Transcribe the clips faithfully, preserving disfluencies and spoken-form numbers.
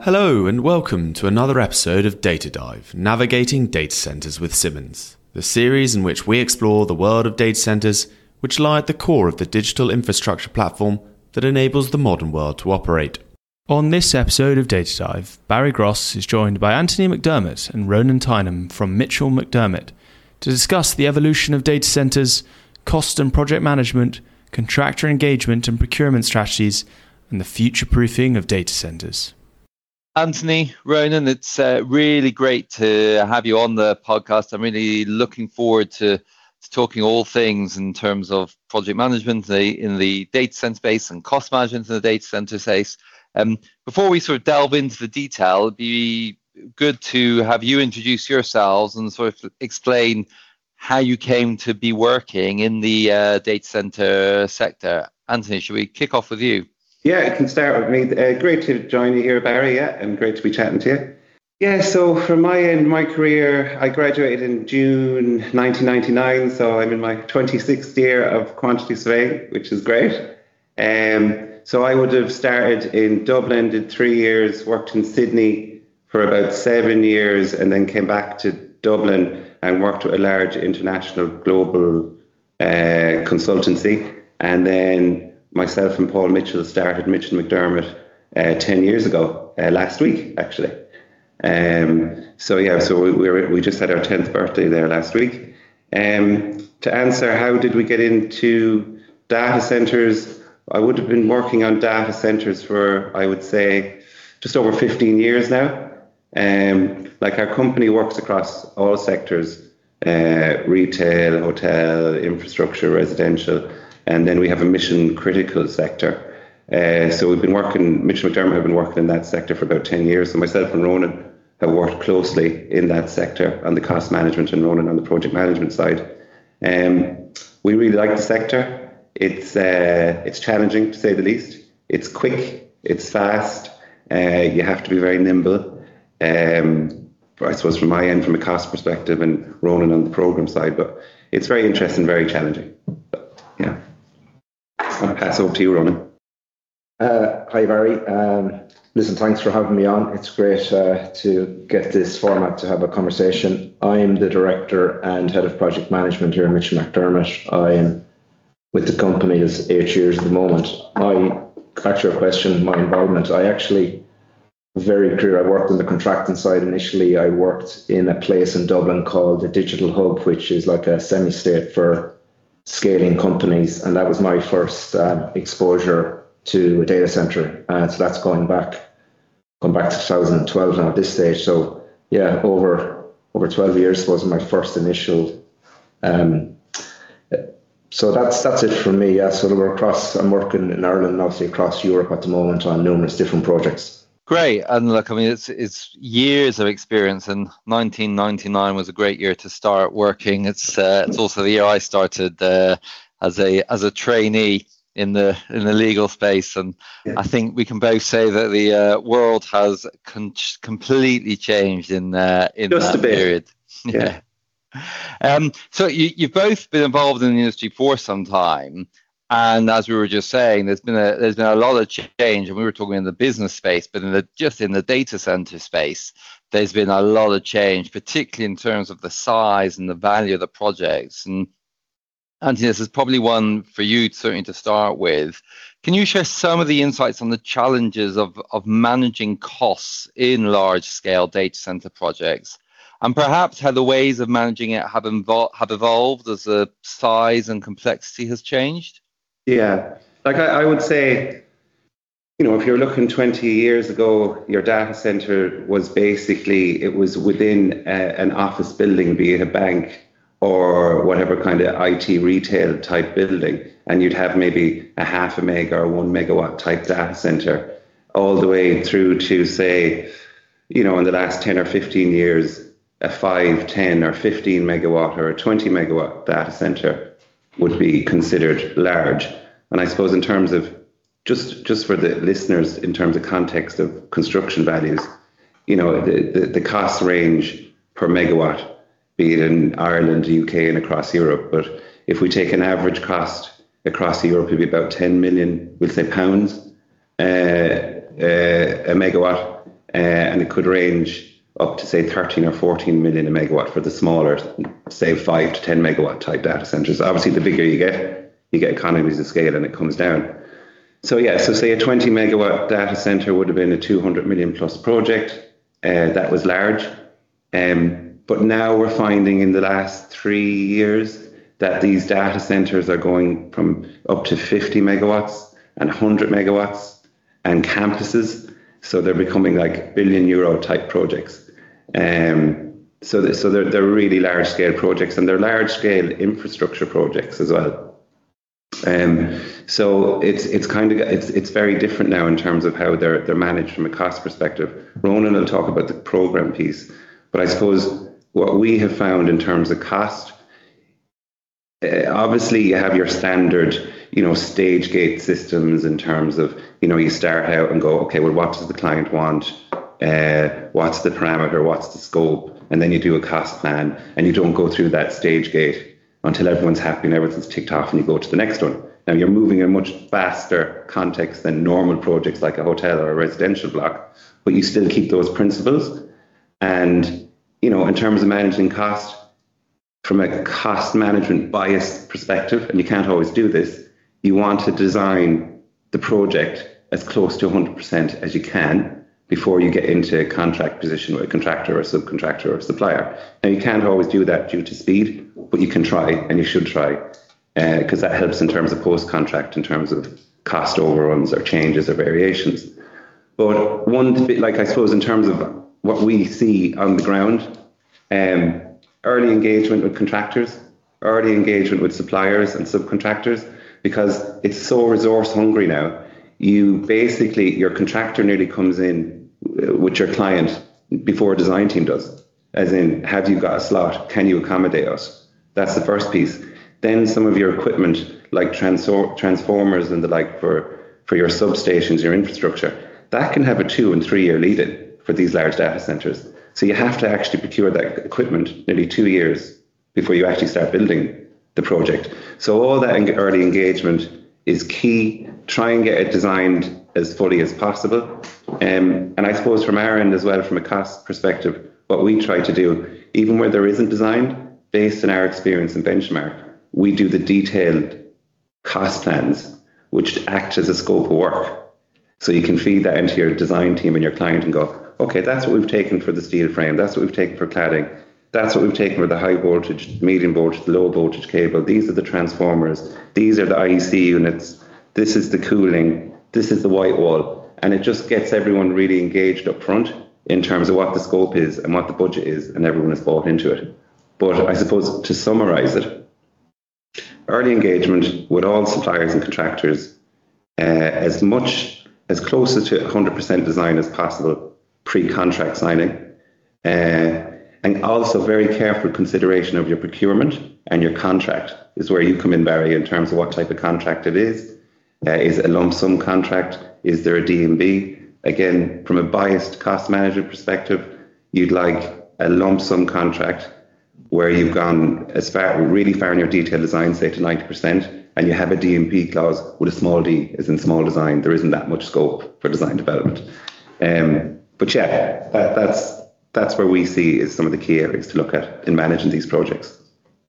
Hello and welcome to another episode of Data Dive, Navigating Data Centers with Siemens, the series in which we explore the world of data centers, which lie at the core of the digital infrastructure platform that enables the modern world to operate. On this episode of Data Dive, Barry Gross is joined by Anthony McDermott and Ronan Tyneham from Mitchell McDermott to discuss the evolution of data centers, cost and project management, contractor engagement and procurement strategies, and the future-proofing of data centers. Anthony, Ronan, it's uh, really great to have you on the podcast. I'm really looking forward to, to talking all things in terms of project management the, in the data center space and cost management in the data center space. Um, before we sort of delve into the detail, it'd be good to have you introduce yourselves and sort of explain how you came to be working in the uh, data center sector. Anthony, should we kick off with you? Yeah, I can start with me. Uh, great to join you here, Barry. Yeah, and great to be chatting to you. Yeah, so from my end, my career, I graduated in June nineteen ninety-nine, so I'm in my twenty-sixth year of quantity surveying, which is great. Um, so I would have started in Dublin, did three years, worked in Sydney for about seven years, and then came back to Dublin and worked with a large international global uh, consultancy, and then myself and Paul Mitchell started Mitchell McDermott uh, ten years ago, uh, last week, actually. Um, so, yeah, so we we, were, we just had our tenth birthday there last week. Um, to answer, how did we get into data centers? I would have been working on data centers for, I would say, just over fifteen years now. Um, like our company works across all sectors, uh, retail, hotel, infrastructure, residential. And then we have a mission critical sector. Uh, so we've been working, Mitchell McDermott have been working in that sector for about ten years. So myself and Ronan have worked closely in that sector on the cost management and Ronan on the project management side. Um, we really like the sector. It's uh, it's challenging to say the least. It's quick, it's fast. Uh, you have to be very nimble. Um, I suppose from my end, from a cost perspective, and Ronan on the program side, but it's very interesting, very challenging. But, yeah. I'll pass over to you, Ronan. Uh, hi, Barry. Um, listen, thanks for having me on. It's great uh, to get this format to have a conversation. I'm the Director and Head of Project Management here at Mitchell McDermott. I'm with the company as eight years at the moment. My, back to your question, my involvement, I actually, very clear, I worked on the contracting side initially. I worked in a place in Dublin called the Digital Hub, which is like a semi-state for scaling companies, and that was my first um, exposure to a data center. Uh, so that's going back, going back to two thousand twelve now at this stage. So yeah, over over twelve years was my first initial. Um, so that's that's it from me. Yeah, so we're across. I'm working in Ireland and obviously across Europe at the moment on numerous different projects. Great, and look, I mean, it's it's years of experience, and nineteen ninety-nine was a great year to start working. It's uh, it's also the year I started uh, as a as a trainee in the in the legal space, and yeah. I think we can both say that the uh, world has con- completely changed in uh, in Just that a bit. period. Yeah. um, so you, you've both been involved in the industry for some time. And as we were just saying, there's been a there's been a lot of change, and we were talking in the business space, but in the just in the data center space, there's been a lot of change, particularly in terms of the size and the value of the projects. And Anthony, this is probably one for you certainly to start with. Can you share some of the insights on the challenges of of managing costs in large scale data center projects, and perhaps how the ways of managing it have evol- have evolved as the size and complexity has changed? Yeah, like I, I would say, you know, if you're looking twenty years ago, your data center was basically, it was within a, an office building, be it a bank or whatever kind of I T retail type building, and you'd have maybe a half a mega or one megawatt type data center, all the way through to, say, you know, in the last ten or fifteen years, a five, ten or fifteen megawatt or a twenty megawatt data center would be considered large. And I suppose in terms of, just just for the listeners, in terms of context of construction values, you know, the, the, the cost range per megawatt, be it in Ireland, U K and across Europe, but if we take an average cost across Europe, it'd be about ten million, we'll say pounds, uh, uh, a megawatt. uh, and it could range up to say thirteen or fourteen million a megawatt for the smaller, say five to ten megawatt type data centers. Obviously, the bigger you get, you get economies of scale and it comes down. So yeah, so say a twenty megawatt data center would have been a two hundred million plus project. Uh, that was large. Um, but now we're finding in the last three years that these data centers are going from up to fifty megawatts and one hundred megawatts and campuses. So they're becoming like billion euro type projects. Um, so that, so they're, they're really large scale projects, and they're large scale infrastructure projects as well. Um, so it's it's kind of it's it's very different now in terms of how they're they're managed from a cost perspective. Ronan will talk about the program piece, but I suppose what we have found in terms of cost, uh, obviously you have your standard, you know, stage gate systems in terms of, you know, you start out and go, okay, well, what does the client want? Uh, what's the parameter? What's the scope? And then you do a cost plan, and you don't go through that stage gate until everyone's happy and everything's ticked off, and you go to the next one. Now you're moving in a much faster context than normal projects like a hotel or a residential block, but you still keep those principles. And, you know, in terms of managing cost, from a cost management bias perspective, and you can't always do this, you want to design the project as close to one hundred percent as you can before you get into a contract position with a contractor or a subcontractor or a supplier. Now, you can't always do that due to speed, but you can try, and you should try, because uh, that helps in terms of post-contract, in terms of cost overruns or changes or variations. But one bit, like I suppose, in terms of what we see on the ground, um, early engagement with contractors, early engagement with suppliers and subcontractors, because it's so resource hungry now. You basically, your contractor nearly comes in with your client before a design team does. As in, have you got a slot? Can you accommodate us? That's the first piece. Then some of your equipment, like transor- transformers and the like for, for your substations, your infrastructure, that can have a two and three year lead in for these large data centers. So you have to actually procure that equipment nearly two years before you actually start building the project. So all that early engagement is key. Try and get it designed as fully as possible. Um, and I suppose from our end as well, from a cost perspective, what we try to do, even where there isn't design, based on our experience and benchmark, we do the detailed cost plans, which act as a scope of work. So you can feed that into your design team and your client and go, okay, that's what we've taken for the steel frame. That's what we've taken for cladding. That's what we've taken for the high voltage, medium voltage, the low voltage cable. These are the transformers. These are the I E C units. This is the cooling. This is the white wall. And it just gets everyone really engaged up front in terms of what the scope is and what the budget is, and everyone is bought into it. But I suppose to summarize it, early engagement with all suppliers and contractors, uh, as much, as close to one hundred percent design as possible pre-contract signing, uh, and also very careful consideration of your procurement and your contract is where you come in, Barry, in terms of what type of contract it is. Uh, is it a lump sum contract? Is there a D and B? Again, from a biased cost management perspective, you'd like a lump sum contract where you've gone as far, really far in your detailed design, say to ninety percent, and you have a D and P clause with a small d, as in small design. There isn't that much scope for design development. Um, but yeah, that, that's that's where we see is some of the key areas to look at in managing these projects.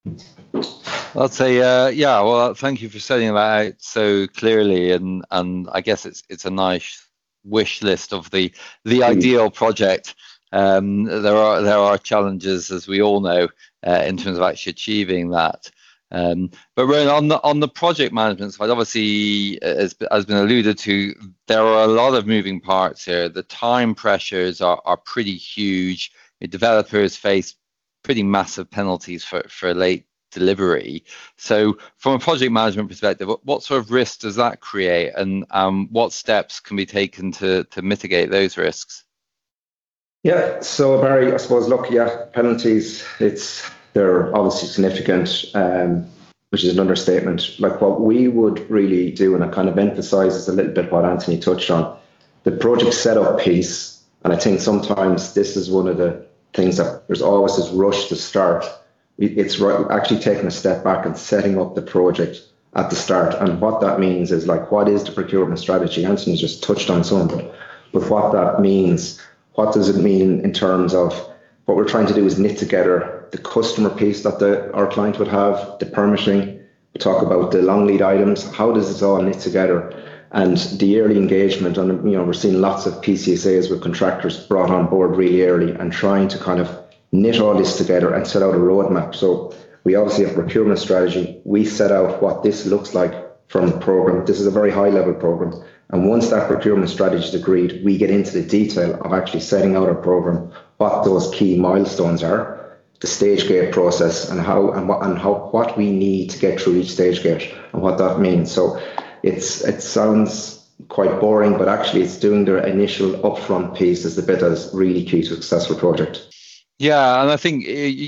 I'd say, uh, yeah, well, thank you for setting that out so clearly. And, and I guess it's it's a nice wish list of the, the ideal project. Um, there are there are challenges, as we all know, uh, in terms of actually achieving that. Um, but Ronan, on the on the project management side, obviously, as has been alluded to, there are a lot of moving parts here. The time pressures are are pretty huge. The developers face pretty massive penalties for for late delivery. So, from a project management perspective, what, what sort of risk does that create, and um, what steps can be taken to to mitigate those risks? Yeah, so Barry, I suppose, look, yeah, penalties, it's they're obviously significant, um, which is an understatement. Like what we would really do, and it kind of emphasizes a little bit what Anthony touched on, the project setup piece. And I think sometimes this is one of the things that there's always this rush to start. It's actually taking a step back and setting up the project at the start. And what that means is, like, what is the procurement strategy? Anthony's just touched on some of it, but what that means, what does it mean in terms of what we're trying to do is knit together the customer piece that the, our client would have, the permitting. We talk about the long lead items. How does this all knit together? And the early engagement, and you know, we're seeing lots of P C S As with contractors brought on board really early and trying to kind of knit all this together and set out a roadmap. So we obviously have a procurement strategy. We set out what this looks like from the program. This is a very high level program. And once that procurement strategy is agreed, we get into the detail of actually setting out our program, what those key milestones are, the stage gate process, and how and what and how what we need to get through each stage gate and what that means. So it's it sounds quite boring, but actually it's doing the initial upfront piece is the bit that's really key to a successful project. Yeah, and I think,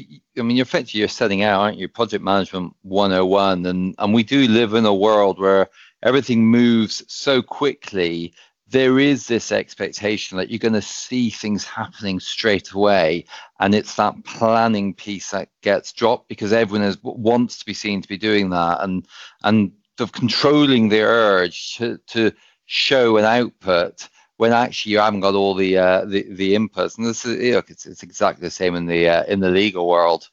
I mean, effectively you're setting out, aren't you, Project Management one oh one, and, and we do live in a world where everything moves so quickly. There is this expectation that you're going to see things happening straight away, and it's that planning piece that gets dropped because everyone is, wants to be seen to be doing that, and and of controlling the urge to, to show an output when actually you haven't got all the uh, the, the inputs. And this is, look, it's, it's exactly the same in the uh, in the legal world.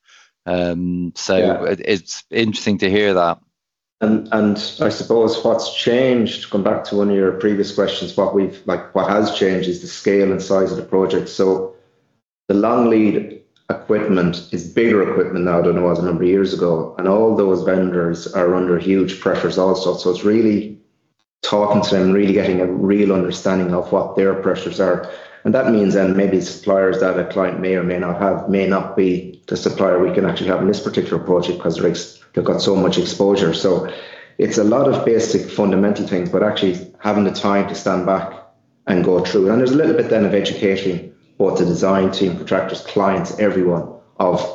Um, so yeah. it, it's interesting to hear that. And and I suppose what's changed, going back to one of your previous questions, what we've like what has changed is the scale and size of the project. So the long lead equipment is bigger equipment now than it was a number of years ago, and all those vendors are under huge pressures also. So it's really talking to them, really getting a real understanding of what their pressures are. And that means then maybe suppliers that a client may or may not have may not be the supplier we can actually have in this particular project because they're ex- they've got so much exposure. So it's a lot of basic fundamental things, but actually having the time to stand back and go through. And there's a little bit then of educating both the design team, contractors, clients, everyone of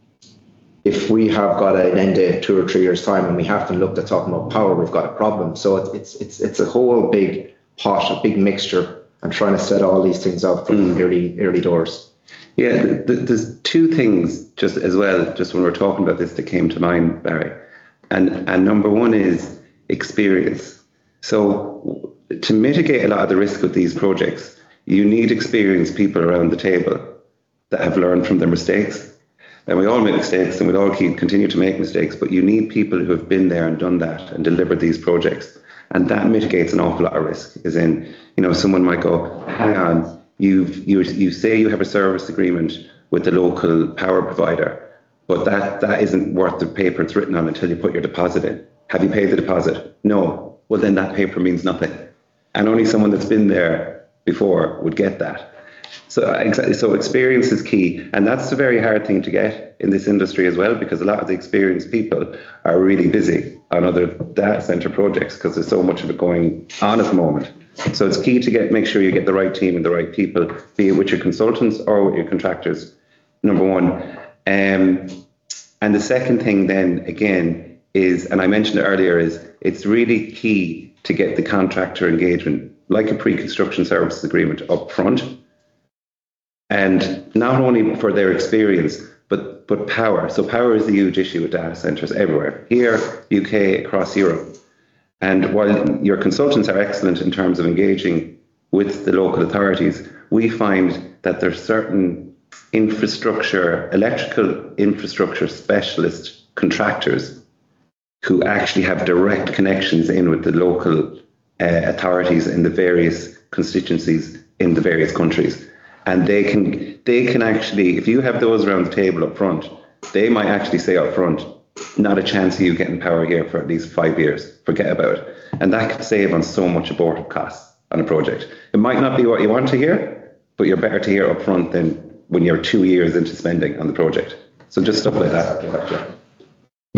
if we have got an end date two or three years time and we have to look at talking about power, we've got a problem. So it's it's it's a whole big pot, a big mixture, and trying to set all these things up from mm. early early doors. Yeah, th- th- there's two things just as well, just when we're talking about this, that came to mind, Barry. And and number one is experience. So to mitigate a lot of the risk of these projects, you need experienced people around the table that have learned from their mistakes. And we all make mistakes and we'll all keep continue to make mistakes, but you need people who have been there and done that and delivered these projects. And that mitigates an awful lot of risk. As in, you know, someone might go, hang on, you've, you you say you have a service agreement with the local power provider, but that, that isn't worth the paper it's written on until you put your deposit in. Have you paid the deposit? No. Well, then that paper means nothing. And only someone that's been there before would get that. So exactly. So experience is key, and that's a very hard thing to get in this industry as well, because a lot of the experienced people are really busy on other data center projects because there's so much of it going on at the moment. So it's key to get make sure you get the right team and the right people, be it with your consultants or with your contractors. Number one, um, and the second thing then again is, and I mentioned it earlier, is it's really key to get the contractor engagement, like a pre-construction services agreement, up front. And not only for their experience, but but power. So power is a huge issue with data centers everywhere, here, U K, across Europe. And while your consultants are excellent in terms of engaging with the local authorities, we find that there's certain infrastructure, electrical infrastructure specialist contractors who actually have direct connections in with the local uh, authorities in the various constituencies in the various countries. And they can they can actually, if you have those around the table up front, they might actually say up front, not a chance of you getting power here for at least five years. Forget about it. And that can save on so much abortive costs on a project. It might not be what you want to hear, but you're better to hear up front than when you're two years into spending on the project. So just stuff like that.